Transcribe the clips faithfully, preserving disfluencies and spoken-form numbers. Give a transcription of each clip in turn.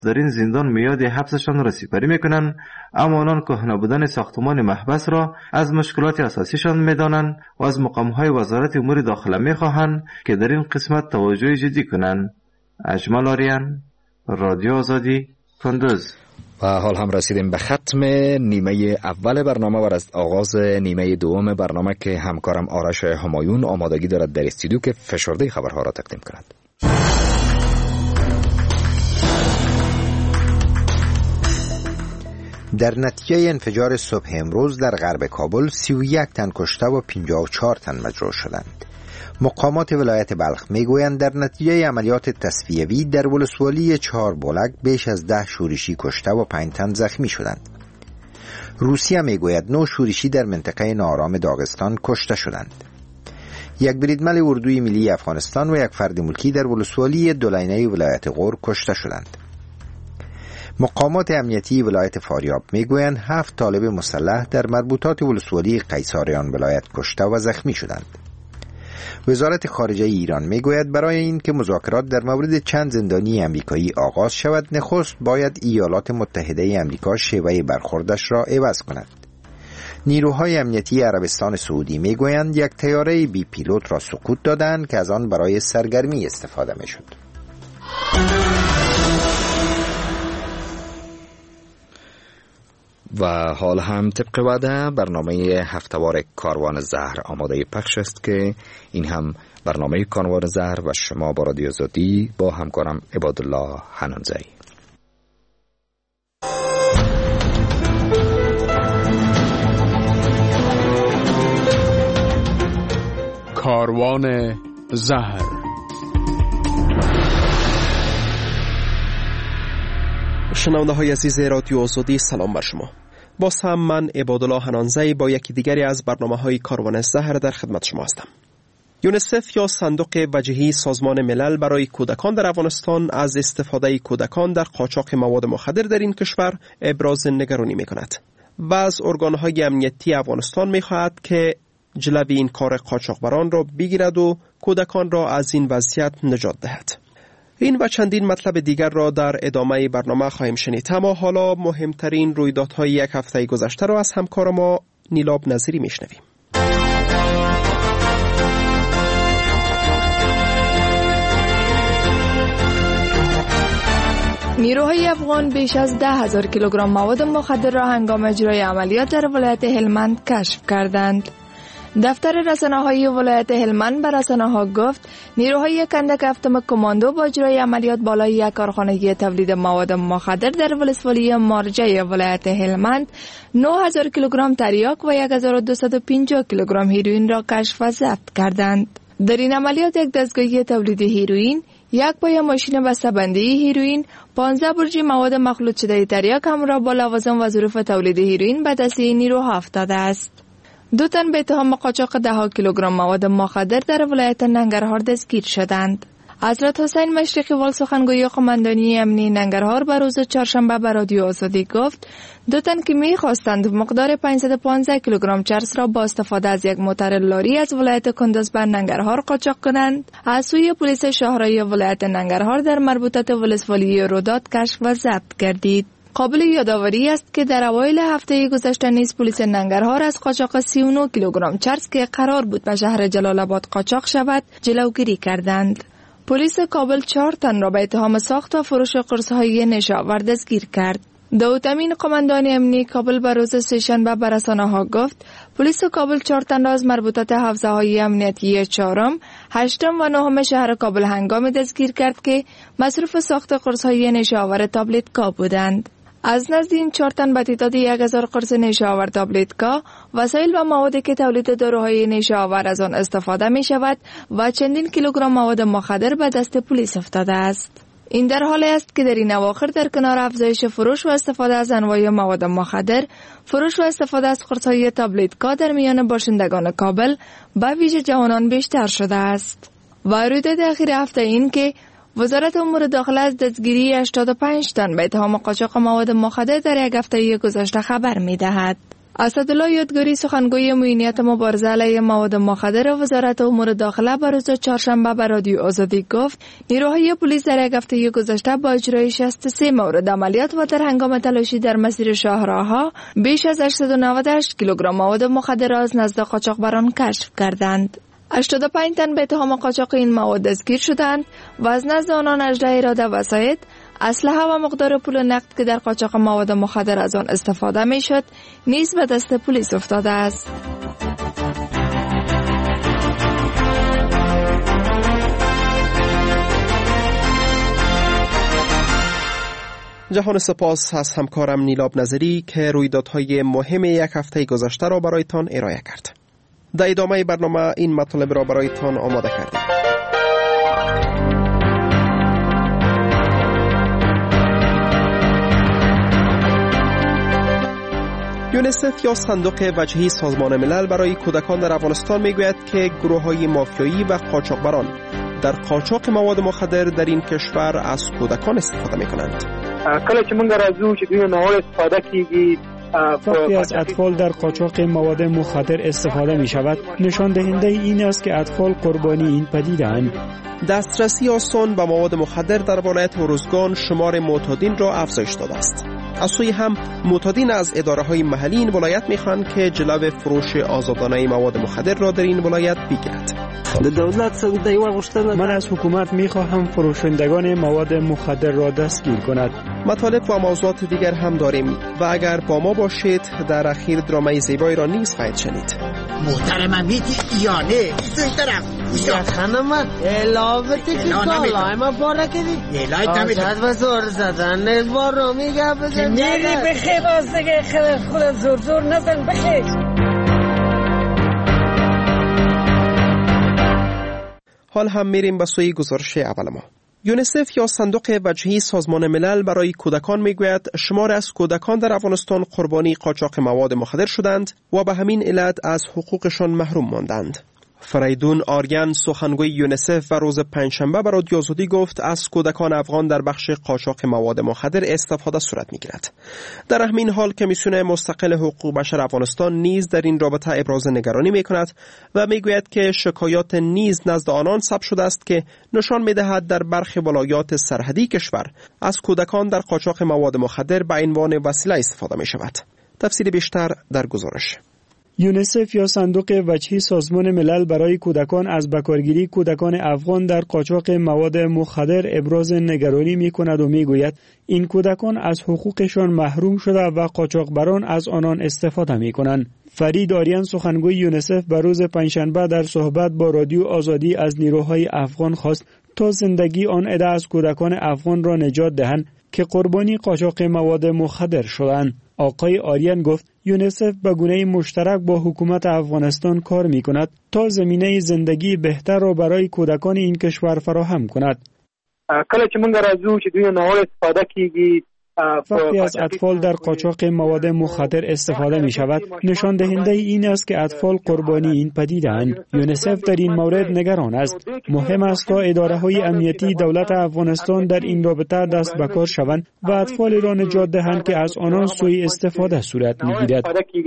در این زندان میاد حبسشان را سپری میکنند، اما آنان کهنه بودن ساختمان محبس را از مشکلات اساسیشان میدانند و از مقامهای وزارت امور داخله میخواهند که در این قسمت توجه جدی کنند. اجمل آریان، رادیو آزادی، کندوز. و حال هم رسیدیم به ختم نیمه اول برنامه و از آغاز نیمه دوم برنامه که همکارم آرش همایون آمادگی دارد در استودیو که فشرده خبرها را تقدیم کند. در نتیجه انفجار صبح امروز در غرب کابل سی و یک تن کشته و پنجاه و چهار تن مجروح شدند. مقامات ولایت بلخ میگویند در نتیجه عملیات تصفیوی در ولسوالی چهار بولک بیش از ده شورشی کشته و پنج تن زخمی شدند. روسیه میگوید نه شورشی در منطقه ناآرام داغستان کشته شدند. یک بریدمن اردوی ملی افغانستان و یک فرد ملکی در ولسوالی دولینه ولایت غور کشته شدند. مقامات امنیتی ولایت فاریاب میگویند هفت طالب مسلح در مربوطات ولسوالی قیصریان ولایت کشته و زخمی شدند. وزارت خارجه ایران میگوید برای این که مذاکرات در مورد چند زندانی امریکایی آغاز شود، نخست باید ایالات متحده امریکا شیوه برخوردش را عوض کند. نیروهای امنیتی عربستان سعودی میگویند یک طیاره بی پیلوت را سقوط دادند که از آن برای سرگرمی استفاده میشد. و حال هم طبق وعده برنامه هفته‌وار کاروان زهر آماده پخش است که این هم برنامه کاروان زهر و شما با رادیو آزادی با همکارم عبادالله حنانزایی. کاروان زهر. شنونده های عزیز رادیو آزادی، سلام بر شما. باز هم من عبادالله حنانزایی با یکی دیگری از برنامه های کاروان زهر در خدمت شما هستم. یونیسف یا صندوق بجهی سازمان ملل برای کودکان در افغانستان از استفاده کودکان در قاچاق مواد مخدر در این کشور ابراز نگرانی می کند و از ارگانهای امنیتی افغانستان می خواهد که جلوی این کار قاچاقبران را بگیرد و کودکان را از این وضعیت نجات دهد. این و چندین مطلب دیگر را در ادامه برنامه خواهیم شنید، اما حالا مهمترین رویدادهای یک هفته گذشته را از همکار ما نیلاب نظیری میشنویم. نیروهای افغان بیش از ده هزار کیلوگرم مواد مخدر را هنگام اجرای عملیات در ولایت هلمند کشف کردند. دفتر رسانه‌های ولایت هلمند به رسانه‌ها گفت نیروهای کندک هفتم کماندو با اجرای عملیات بالای یک کارخانه تولید مواد مخدر در ولسوالی مارجه ولایت هلمند نه هزار کیلوگرم تریاک و هزار و دویست و پنجاه کیلوگرم هیروئین را کشف و ضبط کردند. در این عملیات یک دستگاه تولید هیروئین، یک پای ماشین بسته‌بندی هیروئین، پانزده برجی مواد مخلوط شده تریاک همراه با لوازم و ظروف تولید هیروئین به دست نیروها افتاده است. دو تن به اتهام قاچاق ده کیلوگرم مواد مخدر در ولایت ننگرهار دستگیر شدند. حضرت حسین مشرقی وال سخنگوی قماندانی امنی ننگرهار به روز چهارشنبه به رادیو آزادی گفت دو تن که می‌خواستند مقدار پانصد و پانزده کیلوگرم چرس را با استفاده از یک موتر لاری از ولایت کندوز به ننگرهار قاچاق کنند، از سوی پلیس شهرهای ولایت ننگرهار در مربوطات ولسوالی روداد کشف و ضبط گردید. قابل یادآوری است که در اوایل هفته گذشته نیز پلیس ننگرهار از قاچاق سی و نه کیلوگرم چرس که قرار بود به شهر جلال آباد قاچاق شود جلوگیری کردند. پلیس کابل چهار تن را به اتهام ساخت و فروش قرص‌های نشاور دستگیر کرد. داود امین قماندان امنی کابل به روز سه‌شنبه به رسانه‌ها گفت پلیس کابل چهار تن را از مربوطات حوزه‌های امنیتی چهارم، هشتم و نهم شهر کابل هنگامی دستگیر کرد که مصروف ساخت قرص‌های نشاور تابلتکا بودند. از نزد این چهار تن به تعداد یک هزار قرص نشاور تابلتکا، وسایل و موادی که تولید داروهای نشاور از آن استفاده می شود و چندین کیلوگرم مواد مخدر به دست پلیس افتاده است. این در حالی است که در این اواخر در کنار افزایش فروش و استفاده از انواع مواد مخدر، فروش و استفاده از قرص‌های تابلتکا در میان باشندگان کابل به ویژه جوانان بیشتر شده است. و رویداد اخیر هفته این که وزارت امور داخله از دستگیری هشتاد و پنج تن به اتهام قاچاق مواد مخدر در یک هفته گذشته خبر می دهد. اسدالله یادگاری سخنگوی معینیت مبارزه علیه مواد مخدر وزارت امور داخله بر روز چهارشنبه به رادیو آزادی گفت نیروهای پلیس در یک هفته گذشته با اجرای شصت و سه مورد عملیات و در هنگام تلاشی در مسیر شاهراه‌ها بیش از هشتصد و نود و هشت کیلوگرم مواد مخدر از نزد قاچاقبران کشف کردند. هشتاد و پنج تن به اتهام قاچاق این مواد دستگیر شدند و از نزد آنان اجرای اراده وسایط، اسلحه و مقدار پول نقد که در قاچاق مواد مخدر از آن استفاده می شد نیز به دست پلیس افتاده است. جهان سپاس از همکارم نیلاب نظری که رویدادهای مهم یک هفته گذشته را برایتان ارائه کرد. در ادامه برنامه این مطالب را برایتان آماده کردیم. یونیسف یا صندوق وجهی سازمان ملل برای کودکان در افغانستان میگوید که گروه‌های مافیایی و قاچاقبران در قاچاق مواد مخدر در این کشور از کودکان استفاده میکنند. کله چې موږ راځو چې دوی نه استفاده کیږي وقتی از اطفال در قاچاق مواد مخدر استفاده می شود نشان دهنده این است که اطفال قربانی این پدیده‌اند. دسترسی آسان به مواد مخدر در ولایت ارزگان شمار معتادین را افزایش داده است. از سوی هم معتادین از اداره‌های محلی این ولایت می‌خواهند که جلو فروش آزادانه مواد مخدر را در این ولایت بگیرد. من از حکومت می‌خواهم فروشندگان مواد مخدر را دستگیر کند. مطالب و موضوعات دیگر هم داریم و اگر با ما باشید در اخیر درامای زیبایی را نیز خواهید شنید. محترم میتی یا نه این طرف یا خانم الابتی که کالای ما باره کردی الای نمیده آزاد و زور زدن نزبار رو میگه بزن میری بخی بازدگه خیلی خود زور زور نزن بخی. حال هم میریم به سوی گزارش اول ما. یونیسف یا صندوق وجهی سازمان ملل برای کودکان میگوید شمار از کودکان در افغانستان قربانی قاچاق مواد مخدر شدند و به همین علت از حقوقشان محروم ماندند. فریدون آریان سخنگوی یونیسف و روز پنجشنبه به رادیو آزادی گفت از کودکان افغان در بخش قاچاق مواد مخدر استفاده صورت میگیرد. در همین حال کمیسیون مستقل حقوق بشر افغانستان نیز در این رابطه ابراز نگرانی میکند و میگوید که شکایات نیز نزد آنان ثبت شده است که نشان میدهد در برخی ولایات سرحدی کشور از کودکان در قاچاق مواد مخدر به عنوان وسیله استفاده می شود. تفصیل بیشتر در گزارش. یونیسف یا صندوق وجهی سازمان ملل برای کودکان از بکارگیری کودکان افغان در قاچاق مواد مخدر ابراز نگرانی می کند و می گوید این کودکان از حقوقشان محروم شده و قاچاقبران از آنان استفاده می کنند. فرید آریان سخنگوی یونیسف به روز پنجشنبه در صحبت با رادیو آزادی از نیروهای افغان خواست تا زندگی آن عده از کودکان افغان را نجات دهند که قربانی قاچاق مواد مخدر شدند. آقای آریان گفت یونیسف به گونه مشترک با حکومت افغانستان کار می کند تا زمینه زندگی بهتر را برای کودکان این کشور فراهم کند. کله چې موږ راځو چې دوی نه استفاده کیږي وقتی از اطفال در قاچاق مواد مخدر استفاده می شود نشان دهنده این است که اطفال قربانی این پدیده‌اند. یونیسف در این مورد نگران است. مهم است تا اداره های امنیتی دولت افغانستان در این رابطه دست به کار شوند و اطفال را نجات دهند که از آنان سوء استفاده صورت می گیرد.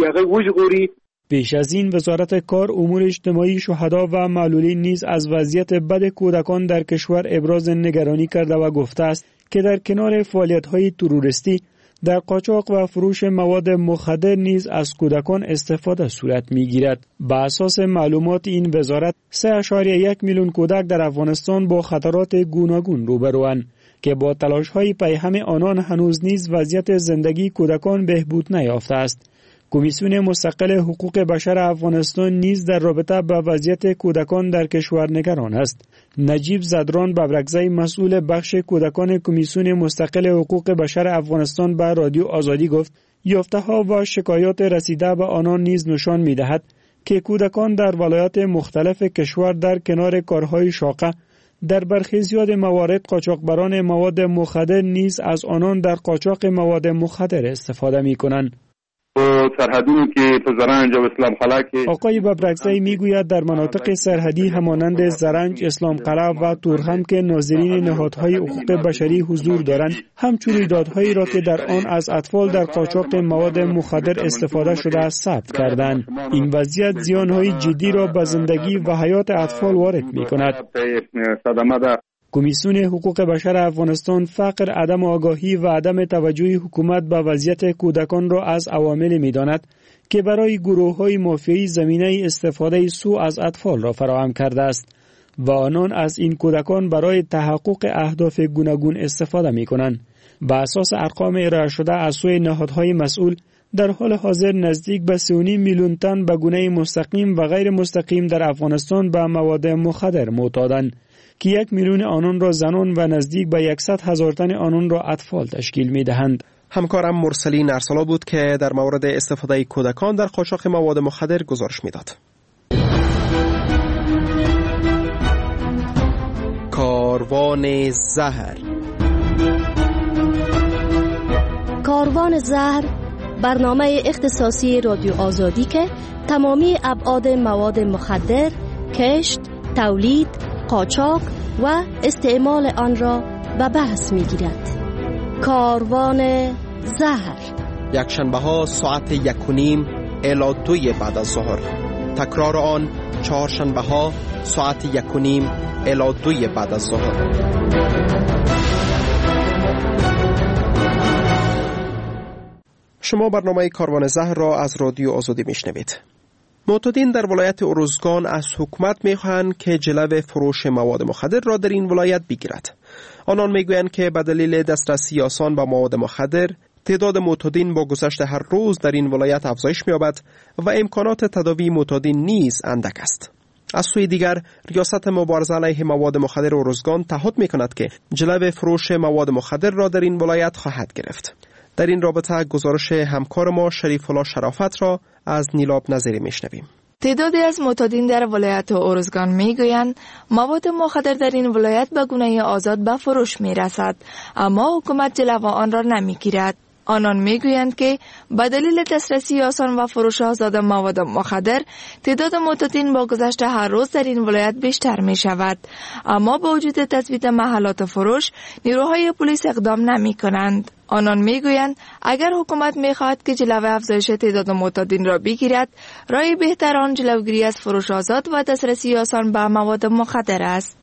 پیش از این وزارت کار، امور اجتماعی، شهدا و معلولین نیز از وضعیت بد کودکان در کشور ابراز نگرانی کرده و گفته است که در کنار فعالیت‌های تروریستی در قاچاق و فروش مواد مخدر نیز از کودکان استفاده صورت می‌گیرد. بر اساس معلومات این وزارت سه ممیز یک میلیون کودک در افغانستان با خطرات گوناگون روبروند که با تلاش‌های پیهم آنان هنوز نیز وضعیت زندگی کودکان بهبود نیافته است. کمیسیون مستقل حقوق بشر افغانستان نیز در رابطه با وضعیت کودکان در کشور نگران است. نجیب زدران ببرکزی مسئول بخش کودکان کمیسیون مستقل حقوق بشر افغانستان به رادیو آزادی گفت یافته‌ها و شکایات رسیده به آنان نیز نشان می‌دهد که کودکان در ولایات مختلف کشور در کنار کارهای شاقه در برخی زیاد موارد قاچاقبران مواد مخدر نیز از آنان در قاچاق مواد مخدر استفاده می‌کنند. و سرحدونو که په زرنج او اسلام قلعه کې. آقای ببرکزی میگوید در مناطق سرحدی همانند زرنج، اسلام قلعه و تورخم که ناظرین نهادهای حقوق بشری حضور دارند، همچون رویدادهایی را که در آن از اطفال در قاچاق مواد مخدر استفاده شده است ثبت کردند. این وضعیت زیانهای جدی را به زندگی و حیات اطفال وارد می‌کند. کمیسیون حقوق بشر افغانستان فقر، عدم آگاهی و عدم توجه حکومت به وضعیت کودکان را از عوامل می‌داند که برای گروه‌های مافیایی زمینه استفاده سوء از اطفال را فراهم کرده است و آنان از این کودکان برای تحقق اهداف گوناگون استفاده می‌کنند. بر اساس ارقام ارائه شده از سوی نهادهای مسئول، در حال حاضر نزدیک به سه و نیم میلیون تن به گونه مستقیم و غیر مستقیم در افغانستان به مواد مخدر معتادند که یک میلیون آنان را زنان و نزدیک به صد هزار تن آنان را اطفال تشکیل می‌دهند. همکارم مرسلی نرسلا بود که در مورد استفاده کودکان در قاچاق مواد مخدر گزارش میداد. کاروان زهر. کاروان زهر برنامه اختصاصی رادیو آزادی که تمامی ابعاد مواد مخدر، کشت، تولید، قاچاق و استعمال آن را به بحث می‌گیرد. کاروان زهر، یک شنبه ها ساعت یک و نیم الی دوی بعد از ظهر. تکرار آن چهار شنبه ها ساعت یک و نیم الی دوی بعد از ظهر. شما برنامه کاروان زهر را از رادیو آزادی میشنوید. معتادین در ولایت ارزگان از حکومت میخواهند که جلو فروش مواد مخدر را در این ولایت بگیرد. آنان میگویند که به دلیل دسترسی آسان به مواد مخدر، تعداد معتادین با گذشت هر روز در این ولایت افزایش می‌یابد و امکانات تداوی معتادین نیز اندک است. از سوی دیگر، ریاست مبارزه علیه مواد مخدر ارزگان تعهد می‌کند که جلو فروش مواد مخدر را در این ولایت خواهد گرفت. در این رابطه گزارش همکار ما شریف الله شرافت را از نیلاب نظری میشنویم. تعدادی از معتادین در ولایت ارزگان میگویند مواد مخدر در این ولایت به گونه آزاد به فروش میرسد، اما حکومت جلو آن را نمیگیرد. آنان میگویند که به دلیل دسترسی آسان و فروش آزاد مواد مخدر، تعداد معتادین با گذشت هر روز در این ولایت بیشتر می شود، اما با وجود تثبیت محلات فروش، نیروهای پلیس اقدام نمی کنند. آنان میگویند اگر حکومت میخواهد که جلو افزایش تعداد معتادین را بگیرد، راه بهتر آن جلوگیری از فروش آزاد و دسترسی آسان به مواد مخدر است.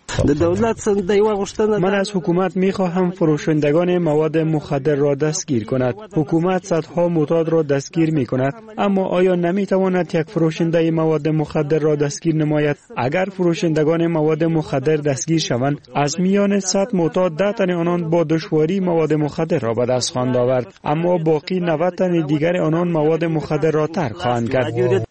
من از حکومت می خواهم فروشندگان مواد مخدر را دستگیر کند. حکومت صدها معتاد را دستگیر می کند، اما آیا نمی تواند یک فروشنده مواد مخدر را دستگیر نماید؟ اگر فروشندگان مواد مخدر دستگیر شوند، از میان صد معتاد ده تن آنان با دشواری مواد مخدر را به دست خواهند آورد، اما باقی نود تن دیگر آنان مواد مخدر را ترک خواهند کرد.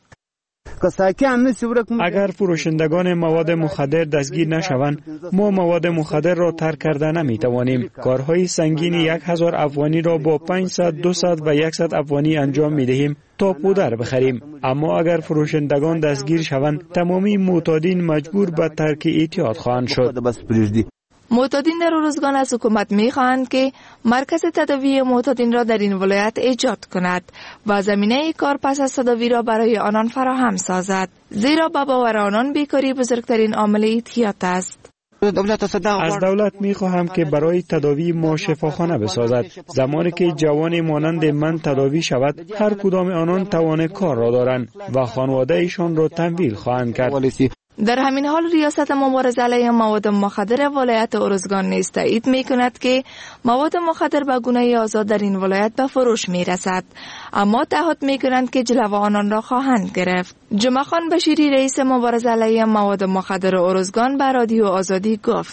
اگر فروشندگان مواد مخدر دستگیر نشوند، ما مواد مخدر را ترک کرده نمی توانیم. کارهای سنگین یک هزار افغانی را با پانصد، دویست و صد افغانی انجام می دهیم تا پودر بخریم. اما اگر فروشندگان دستگیر شوند، تمامی معتادین مجبور به ترک اعتیاد خواهند شد. معتادین در ارزگان از حکومت می‌خواهند که مرکز تداوی معتادین را در این ولایت ایجاد کند و زمینه کار پس از تداوی را برای آنان فراهم سازد، زیرا به باور آنان بیکاری بزرگترین عامل اعتیاد است. از دولت می‌خواهم که برای تداوی ما شفاخانه بسازد. زمانی که جوان مانند من تداوی شود، هر کدام آنان توان کار را دارند و خانواده ایشان را تمویل خواهند کرد. در همین حال ریاست مبارزه علیه مواد مخدر ولایت ارزگان نیز تایید می‌کند که مواد مخدر به گونه آزاد در این ولایت به فروش می‌رسد، اما تعهد می‌کنند که جلو آنان را خواهند گرفت. جمعه خان بشیری رئیس مبارزه علیه مواد مخدر ارزگان به رادیو آزادی گفت: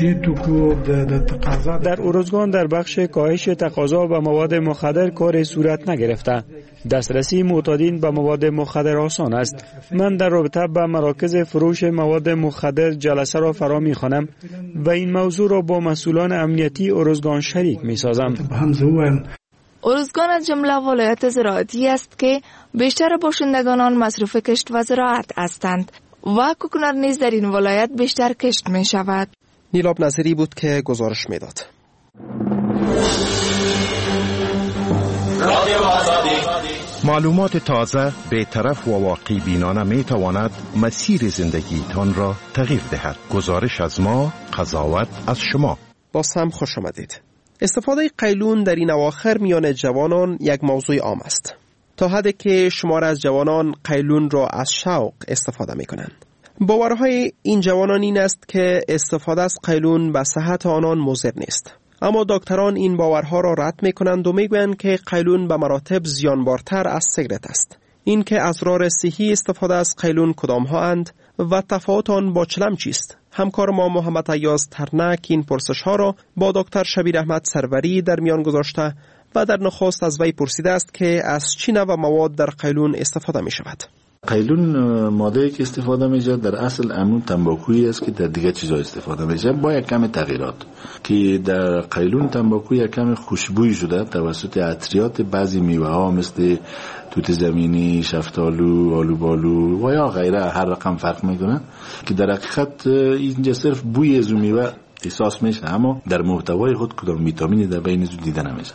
در ارزگان در بخش کاهش تقاضا به مواد مخدر کار صورت نگرفته. دسترسی معتادین به مواد مخدر آسان است. من در رابطه با مراکز فروش مواد مخدر جلسه را فرا می‌خوانم و این موضوع را با مسئولان امنیتی ارزگان شریک می‌سازم. ارزگان از جمله ولایت زراعتی است که بیشتر باشندگان آن مصروف کشت و زراعت هستند و کوکنار نیز در این ولایت بیشتر کشت می شود. نیلاب نظری بود که گزارش میداد. رادیو آزادی معلومات تازه، بی‌طرف و واقعی بینانه می تواند مسیر زندگی تان را تغییر دهد. گزارش از ما، قضاوت از شما. باز هم خوش آمدید. استفاده قیلون در این اواخر میان جوانان یک موضوع عام است، تا حدی که شمار از جوانان قیلون را از شوق استفاده می کنند. باورهای این جوانان این است که استفاده از قیلون به صحت آنان مضر نیست، اما دکتران این باورها را رد می کنند و می گویند که قیلون به مراتب زیانبارتر از سیگرت است. این که اسرار صحی استفاده از قیلون کدام ها اند و تفاوت آن با چلم چیست؟ همکار ما محمد ایاز ترنک این پرسش ها را با دکتر شبیر احمد سروری در میان گذاشته و در نخست از وی پرسیده است که از چه نوع مواد در قیلون استفاده می شود. قیلون ماده‌ای که استفاده میشه در اصل امون تنباکویی است که در دیگه چیزا استفاده میشه با یک کم تغییرات، که در قیلون تنباکو یک کم خوشبویی شده توسط عطریات بعضی میوه ها مثل توت زمینی، شفتالو، آلوبالو و یا غیره، هر رقم فرق میکنه، که در حقیقت اینجا صرف بوی از میوه احساس میشه اما در محتوای خود کدام ویتامینی در بین زود دیده نمیشه.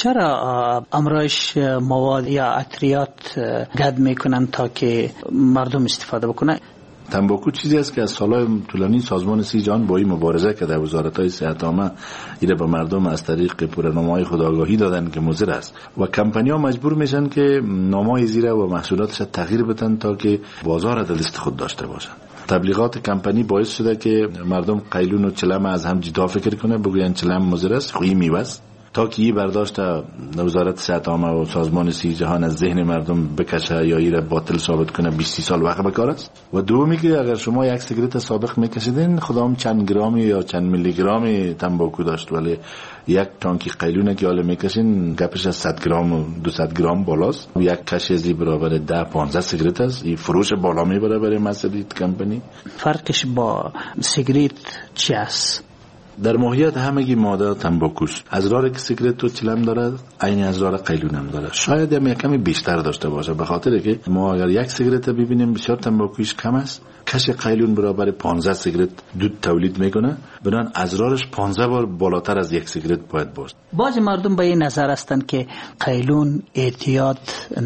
چرا امرایش مواد یا عطریات گد میکنن تا که مردم استفاده بکنن؟ تنباکو چیزی است که از سالهای طولانی سازمان سی جهان با این مبارزه کرده، وزارت‌های صحت عامه ایره به مردم از طریق پورنامه‌های خود آگاهی دادن که مضر است و کمپانی‌ها مجبور میشن که نامه‌های زیره و محصولاتش تغییر بدن تا که بازار در لیست خود داشته باشن. تبلیغات کمپانی باعث شده که مردم قیلون و چلم از هم جدا فکر کنه، بگوین چلم مضر است، خویی میوه است، تا که این برداشت وزارت صحت عامه و سازمان سی جهان از ذهن مردم بکشه یا ایره باطل ثابت کنه بیست سال وقت بکار است. و دومی که اگر شما یک سیگارت سابق میکشیدین خدام چند گرامی یا چند میلی گرامی تنباکو داشت، ولی یک تانکی قیلونه که حالا میکشین گپش از صد گرم و دویست گرم بالاست. یک کشیزی برابر ده پانزده سیگارت است. این فروش بالا میبره برای مسئولیت کمپانی. فرقش با سیگارت چی است؟ در ماهیت همگی ماده تنباکوست. ازرار که سیگارت و چلم داره عین ازرار قیلون هم داره، شاید هم یک کمی بیشتر داشته باشه، به خاطر که ما اگر یک سیگارت ببینیم بسیار تنباکویش کم است، کش قیلون برابر پانزده سیگارت دود تولید میکنه، بنابراین ازرارش پانزده بار بالاتر از یک سیگارت باید باشه. بعضی مردم به این نظر هستند که قیلون اعتیاد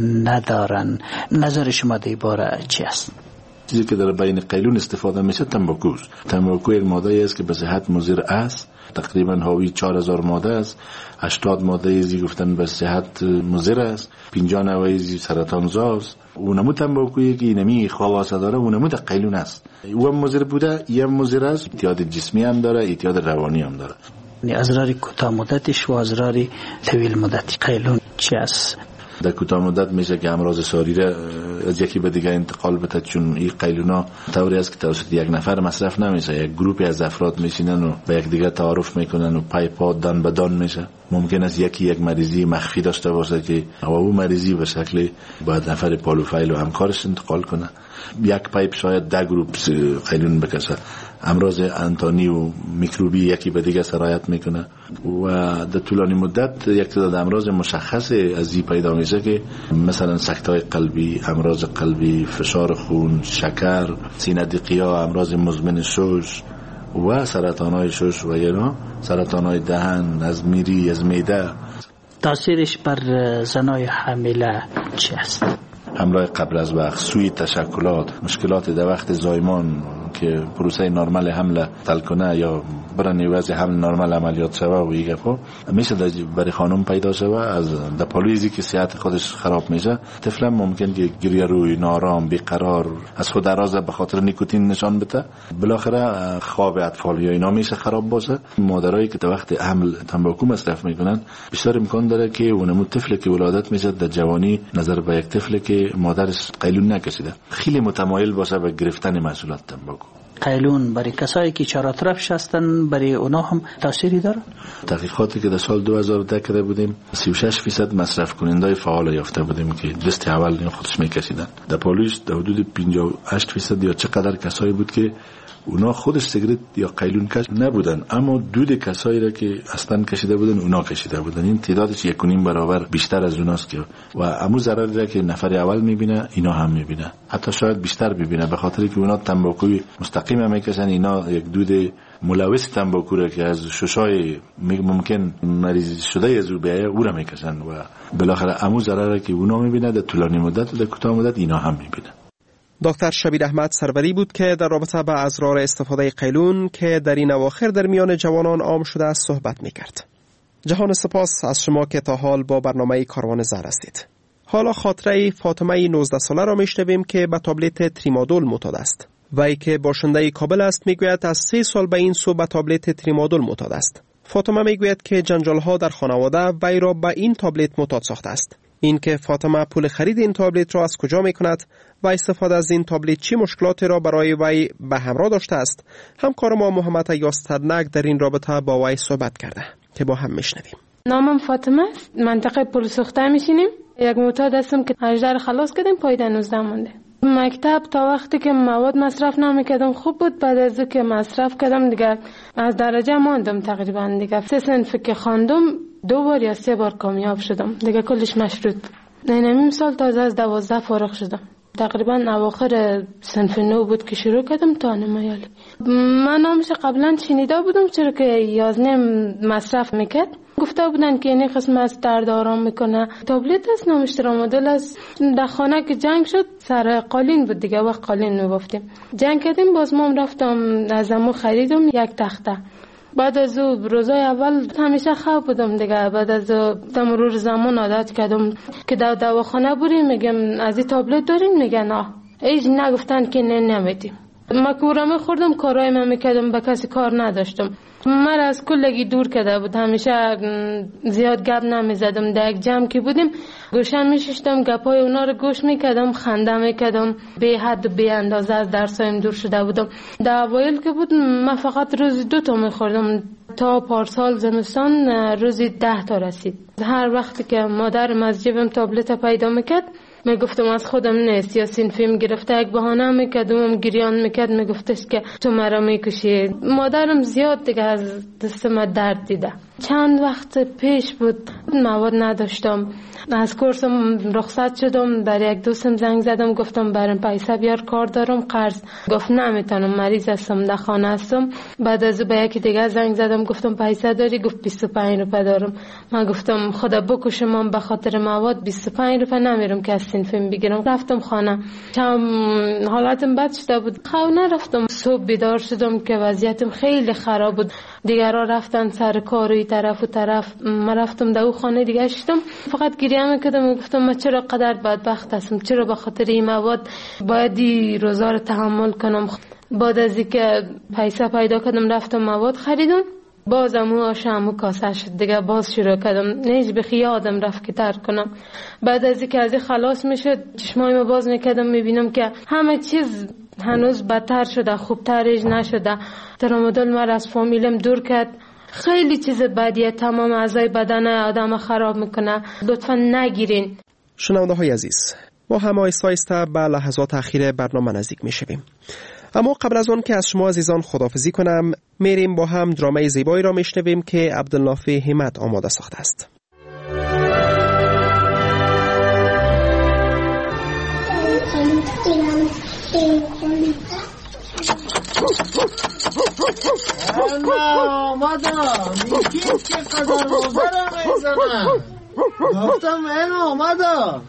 ندارن. نظر شما در این باره چی است؟ چیزی که در بین قیلون استفاده میشه تنباکو است. تنباکو یک ماده است که به صحت مضر است، تقریبا حاوی چهار هزار ماده است. هشتاد ماده ازی گفتن به صحت مضر است، پنجاه نوع ازی سرطان زاست. اونمو تنباکویی که اینمی خواص داره اونمو در قیلون است. او هم مضر بوده، این هم مضر است. اعتیاد جسمی هم داره، اعتیاد روانی هم داره. ازرار کوتاه مدتش و ازرار طویل مدتی قیلون چی است؟ در کوتاه مدت میشه که امراض ساریره از یکی به دیگه انتقال بده، چون این قیلونا طوری است که توسط یک نفر مصرف نمیشه، یک گروهی از افراد میشینن و به یک دیگه تعارف میکنن و پای پا دان به دان میشه. ممکن است یکی یک مریضی مخفی داشته باشه که او مریضی به شکل باید نفر پالوفایل و همکارش انتقال کنه. یک پایپ شاید ده گروپ قیلون بکشه. امراض انتانی و میکروبی یکی به دیگه سرایت میکنه و در طولانی مدت یک تعداد امراض مشخص از این پیدا میشه که مثلا سکته‌های قلبی، امراض قلبی، فشار خون، شکر، سینه دقیقه، امراض مزمن شش و سرطان‌های شش و اینا، سرطان‌های دهن، از میری، از معده. تاثیرش بر زنای حامله چی است؟ همراه قبل از وقت، سوی تشکلات، مشکلات در وقت زایمان که پروسه نرمال حمل تل کنه یا برای وضع حمل نرمال عملیات شوه و این گپا میشه برای خانم پیدا شوه. از در پالویزی که صحت خودش خراب میشه، طفل ممکن که گریه روی، نارام، بیقرار، از خود دراز به خاطر نیکوتین نشان بده، بالاخره خواب اطفال یا اینا میشه خراب باشه. مادرایی که در وقت حمل تنباکو مصرف میکنن بیشتر امکان داره که اونمو طفلی که ولادت میشه در جوانی نظر به یک طفلی که مادرش قیلون نکشیده خیلی متمایل باشه به گرفتن محصولات تنباکو. قیلون برای کسایی که چهار طرفش هستن برای اونا هم تأثیری داره؟ تحقیقاتی که در سال دو هزار و ده کرده بودیم سی و شش فیصد مصرف کنندای فعال یافته بودیم که دست اول خودش میکشیدن. در پالویش در حدود پنجاه و هشت فیصد یا چقدر کسایی بود که اونا خودش سیگرت یا قیلون کش نبودن، اما دود کسایی را که اصلا کشیده بودن اونا کشیده بودن. این تعدادش یک و نیم برابر بیشتر از اوناست که و امو ضرری را که نفر اول میبینه اینا هم میبینه، حتی شاید بیشتر ببینه، به خاطر که اونا تنباکوی مستقیم میکشن. اینا یک دود ملوث تنباکو را که از ششای ممکن مریض شده از او بیایه او را میکشن و بالاخره امو ضرری که اونا میبینه در طولانی مدت و در کوتاه مدت اینا هم میبینه. دکتر شبیر احمد سروری بود که در رابطه با اضرار استفاده قیلون که در این اواخر در میان جوانان عام شده است صحبت میکرد. جهان سپاس از شما که تا حال با برنامه کاروان زهر هستید. حالا خاطره فاطمه نوزده ساله را میشنویم که به تابلت تریمادول معتاد است. وی که باشنده کابل است میگوید از سه سال به این سو به تابلت تریمادول معتاد است. فاطمه میگوید که جنجال‌ها در خانواده وی را به این تابلت معتاد ساخته است. این که فاطمه پول خرید این تابلت را از کجا میکند و استفاده از این تابلت چه مشکلاتی را برای وی به همراه داشته است، همکار ما محمد یاسترنک در این رابطه با وی صحبت کرده که با هم میشنویم. نامم فاطمه است، منطقه پل سوخته میشینیم. یک معتاد هستم که هجده خلاص کردیم، پایده نوزده مونده. مکتب تا وقتی که مواد مصرف نمیکردم خوب بود، بعد از که مصرف کردم دیگه از درجه ماندم تقریبا. دیگه سه صنف که خواندم دو بار یا سه بار کامیاب شدم، دیگه کلش مشروط. نه نیم سال تازه از دوازده فارغ شدم. تقریبا اواخر صنف نو بود که شروع کردم تا نمایالی. من نامش قبلا شنیده بودم چرا که یازده مصرف میکرد. گفته بودن که این قسم از درد آرام میکنه. تابلت است، نامش ترامادول است. در خانه که جنگ شد سر قالین بود دیگه، وقت قالین میبافتیم. جنگ کردیم، باز ما رفتم از امو خریدم یک تخته. بعد از او روزای اول همیشه خواب بودم دیگه. بعد از او مرور زمان عادت کردم که در دواخانه بریم، میگم از این تابلت داریم، میگن نه. ایج نگفتن که نه نمیدیم. ما کورم خوردم، کارهای من میکردم، به کسی کار نداشتم. من از کلگی دور کرده بود، همیشه زیاد گپ نمیزدم. در یک جمع که بودیم گوشم میششتم، گپای اونا رو گوش میکردم، خنده میکردم. به حد و به اندازه از درسایم دور شده بودم. در اوایل که بود من فقط روزی دو تا میخوردم، تا پارسال زمستان روزی ده تا رسید. هر وقتی که مادرم از جیبم تابلت پیدا میکرد میگفتم از خودم نیست، یا سینفیم گرفته یک بهانه میکردم، گریان میکرد، میگفتش که تو مرا میکشی. مادرم زیاد دیگه از دستم درد دیده. چند وقت پیش بود مواد نداشتم، از کورسم رخصت شدم، بر یک دوستم زنگ زدم، گفتم برام پیسه بیار کار دارم قرض. گفت نمیتونم، مریض هستم، در خانه هستم. بعد از به یکی دیگه زنگ زدم، گفتم پیسه داری؟ گفت بیست و پنج روپیه دارم. من گفتم خدا بکشه، من به خاطر مواد بیست و پنج روپیه نمیرم که از سینفیم بگیرم. رفتم خانه، چم حالاتم بد شده بود، خونه رفتم. صبح بیدار شدم که وضعیتم خیلی خراب بود. دیگرها رفتن سر کار طرف و طرف، من رفتم در خانه دیگه شدم، فقط گریه میکردم. گفتم من چرا قدر بدبخت هستم، چرا به خاطر این مواد باید این روزا رو تحمل کنم. بعد از اینکه پیسه پیدا کردم رفتم مواد خریدم، بازم و شامو کاسه شد دیگه، باز شروع کردم. نیج بخی آدم رفت که ترک کنم. بعد از اینکه از این خلاص میشد چشمایمو باز میکردم، میبینم که همه چیز هنوز بدتر شده، خوبترش نشده. ترامادول مرا از فامیلم دور کرد. خیلی چیز بدیه، تمام اعضای بدن آدم خراب میکنه. لطفا نگیرین. شنونده های عزیز، ما هم آیسته آیسته به لحظات اخیر برنامه نزدیک میشویم. اما قبل از آن که از شما عزیزان خداحافظی کنم، میریم با هم درامه زیبایی را میشنویم که عبدالنافع همت آماده ساخته است. آمدم میگیم که قدر روزه را میزنم. گفتم این آمدم.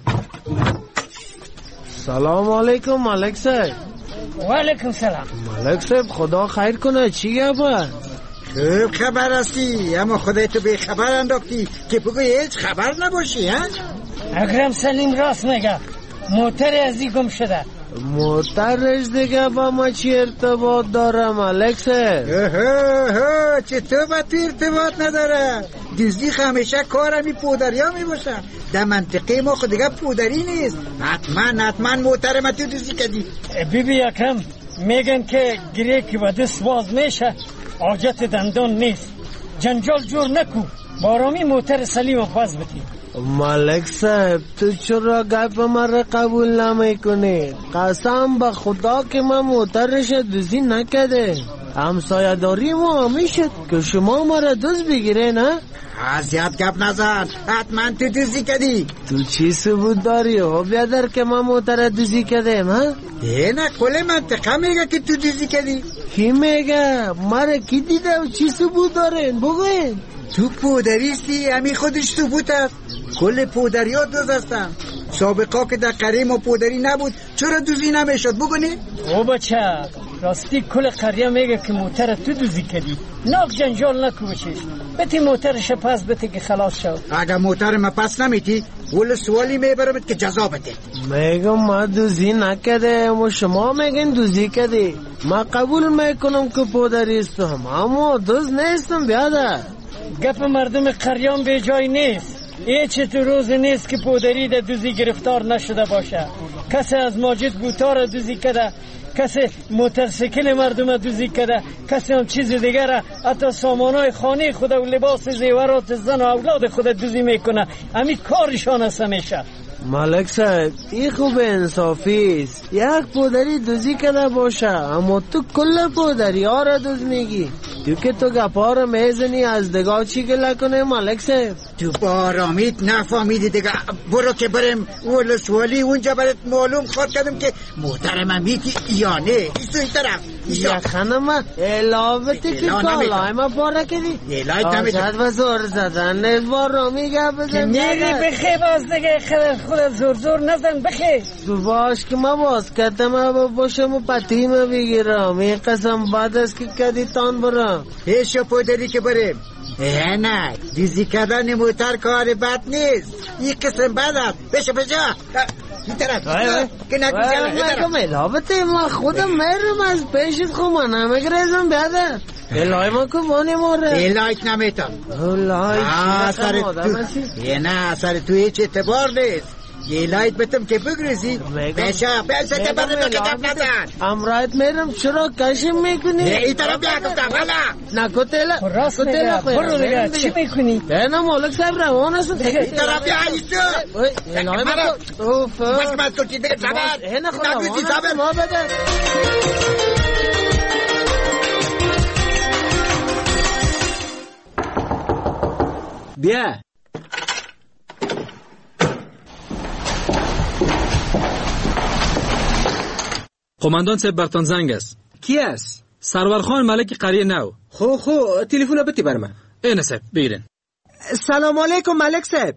سلام علیکم ملک صاحب. و علیکم سلام. ملک صاحب خدا خیر کنه، چی گفت؟ خوب خبر هستی، اما خودتو به خبر انداختی که بگوی هیچ خبر نباشی. ها؟ اکرم سلیم راست میگه، موتر ازی گم شده. موترش دیگه با ما چی ارتباط داره ملک صاحب؟ چطور با تو ارتباط نداره؟ دزدی همیشه کارمی پودریا میباشه. در منطقه ما خود دیگه پودری نیست. حتما حتما موتر ما تو دزدی کردی. بی بی اکرم میگن که گریه که با دست باز میشه حاجت دندان نیست. جنجال جور نکو، بارامی موتر سلیم پس بدی. ملک صاحب تو چرا گپ مرا قبول نمیکنی؟ قسم به خدا که من موترش دزدی نکرده. همسایه‌داری ما همیشه که شما مرا دزد بگیره نه؟ زیاد گپ نزن، حتما تو دزدی کردی. تو چی ثبوت داری او بیادر که من موتر دزدی کردم ها؟ ای نه کل منطقه میگه که تو دزدی کردی. کی میگه؟ مرا کی دیده و چی ثبوت دارین بگوین. تو پودریستی همی خودش ثبوت است. کل پودری ها دوز هستن. سابقا که در قریه ما پودری نبود چرا دوزی نمیشد بگونی؟ او بچه راستی کل قریه میگه که موتر تو دوزی کردی. ناک جنجال نکوشش، بتی موترش پس بتی که خلاص شد. اگر موتر ما پس نمیتی ول سوالی میبرمت که جزا بده. میگم ما دوزی نکرده و شما میگین دوزی کردی. ما قبول میکنم که پودریستم اما دوز نیستم بیادر. گپ مردم قریان به جای نیست. هیچ تو روز نیست که پودری در دوزی گرفتار نشده باشه. کسی از ماجد بوتار دوزی کده، کسی موترسیکل مردم دوزی کده، کسی هم چیز دیگر، حتی سامانای خانه خود و لباس زیورات زن و اولاد خود دوزی میکنه. همین کارشان است همیشه. ملک صاحب این خوب انصافی است. یک پودری دوزی کده باشه اما تو کل پودری ها را دوز میگی. تو که تو گپا را میزنی از دگاه چی گله کنه ملک صاحب؟ تو بارامیت نفهمیدی دیگه. برو که بریم ولسوالی اونجا برات معلوم خود کردم که محترم میتی یا نه. ایسو این طرف یا خانم الاوتی که کالای ما باره کردی آزاد و زور زدن بارامی گپ بزن. میری بخی باز دیگه خود زور زور نزن بخی. تو باش که ما باز کتم باشم و پتیم بگیرم. این قسم بعد از که کدی تان برم پیشو پودری که بریم. اه نه دیزی کردن موتر کار بد نیست. این قسم بد است. بشه بجا این طرف که نکنم الابته ما خودم میرم از پیشت خود من نمیگریزم بیادر. الهی ما که بانی موره الهیت نمیتم. الهی سر تو یه نه سر تو هیچ اعتبار نیست. یه لایت بتم که بگریزی پیشا پیشا که برنه که گپ نزن. امرایت میرم چرا کشم میکنی؟ ای طرف بیا گفتم حالا نکو تیلا راست میگه برو دیگه چی میکنی؟ نه مالک صاحب روان است. ای طرف بیا ایستو الهی ما اوف بس ما تو چی دیگه زبر نه خدا ما بده. بیا قماندان صاحب برتان زنگ است. کی است؟ سرور خان ملک قریه نو. خو خو تلفن بتی بر من. این صاحب بگیرین. سلام علیکم ملک صاحب.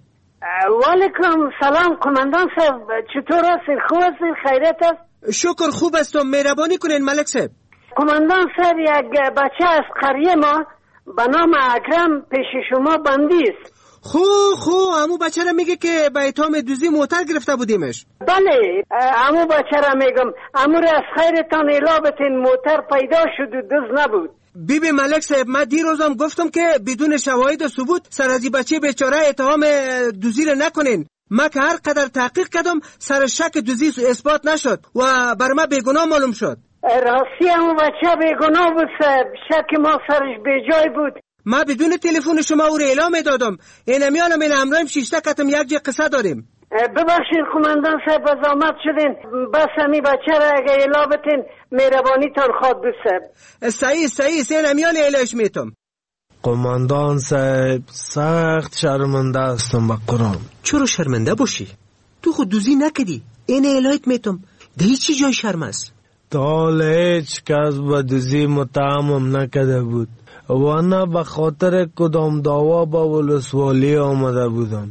و علیکم سلام قماندان صاحب. چطور هستین؟ خوب هستین؟ خیریت است؟ شکر خوب هستم. مهربانی کنین ملک صاحب. قماندان صاحب یک بچه از قریه ما به نام اکرم پیش شما بندی است. خو خو امو بچه را میگه که به اتهام دوزی موتر گرفته بودیمش. بله امو بچه را میگم. امو را از خیرتان الا بتین موتر پیدا شد و دوز نبود. بی بی ملک صاحب من دیروزم گفتم که بدون شواهد و ثبوت سر از بچه بیچاره اتهام دوزی را نکنین. من که هر قدر تحقیق کردم سر شک دوزی اثبات نشد و بر من بیگناه معلوم شد. راستی امو بچه بیگناه بود صاحب. شک ما سرش بیجای بود. ما بدون تلفن شما او را اعلام دادم. این میانم این امرایم شیشته کتم یک جه قصه داریم. ببخشید قماندان صاحب از آمد شدین. بس همی بچه را اگه اعلام بتین مهربانی تان خواد بود صاحب. صحیح صحیح این میان اعلاش میتم. قماندان صاحب سخت شرمنده هستم به قرآن. چرا شرمنده باشی؟ تو خود دوزی نکدی. این اعلایت میتم. ده چی جای شرم است؟ تا هیچ کس به دوزی متهمم نکده بود و نه به خاطر کدام دعوا با ولسوالی آمده بودم.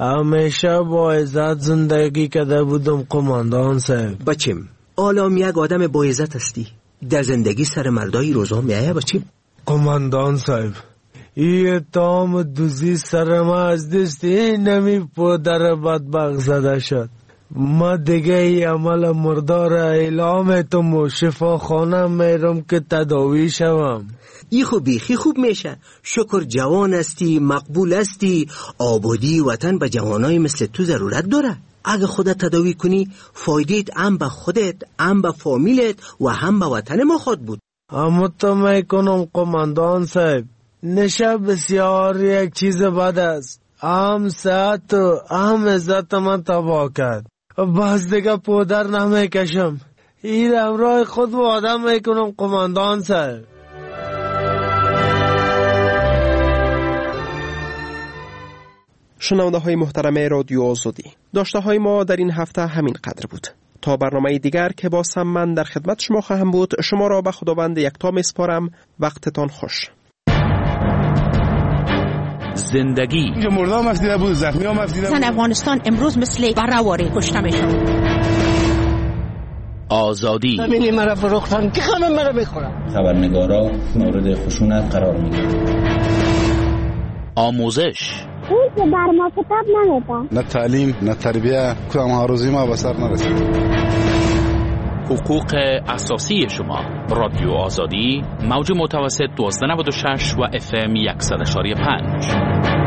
همیشه با عزت زندگی کده بودم قماندان صاحب. بچیم آلام یک آدم با عزت هستی. در زندگی سر مردای روزا میایه بچیم. قماندان صاحب این اتهام دوزی سر ما از دست این نمی پدر بدبخت زده شد. ما دیگه ای عمل مردار اعلام تم و شفاخانه میرم که تداوی شوم. ای خوب بیخی خوب میشه. شکر جوان هستی، مقبول هستی. آبادی وطن به جوانای مثل تو ضرورت داره. اگه خودت تداوی کنی فایدهت هم به خودت، هم به فامیلت و هم به وطن ما خود بود. اما تو میکنم قماندان صاحب. نشه بسیار یک چیز بد است. هم صحت و هم عزت من تباه کرد. باز دیگه پودر نمیکشم. این امرای خود وعده میکنم قماندان صاحب. شنونده های محترم رادیو آزادی، داشته های ما در این هفته همین قدر بود. تا برنامه دیگر که با من در خدمت شما خواهم بود، شما را به خداوند یکتا میسپارم. وقتتان خوش. زندگی اینجا مردم مفدیده بود، زخمی ها مفدیده بود. زن افغانستان امروز مثل برآواره کشته میشن. آزادی ببینی مرا فروختن که خمه مرا بخورم. خبرنگارا مورد خشونت قرار میگیرن. آموزش اون که بر ما کتاب نمیدن. نه تعلیم نه تربیه، کدام ها روزی ما به سر نرسید. حقوق اساسی شما. رادیو آزادی، موج متوسط دوازده نود و شش و اف ام صد و شش و پنج.